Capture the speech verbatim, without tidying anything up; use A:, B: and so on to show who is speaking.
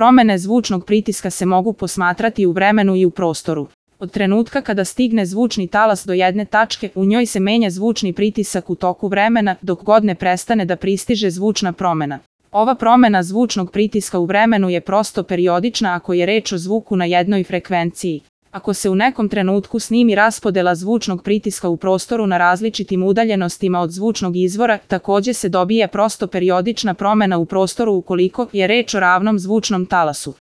A: Promene zvučnog pritiska se mogu posmatrati u vremenu i u prostoru. Od trenutka kada stigne zvučni talas do jedne tačke, u njoj se menja zvučni pritisak u toku vremena, dok god ne prestane da pristiže zvučna promena. Ova promena zvučnog pritiska u vremenu je prosto periodična ako je reč o zvuku na jednoj frekvenciji. Ako se u nekom trenutku snimi raspodela zvučnog pritiska u prostoru na različitim udaljenostima od zvučnog izvora, takođe se dobije prosto periodična promena u prostoru ukoliko je reč o ravnom zvučnom talasu.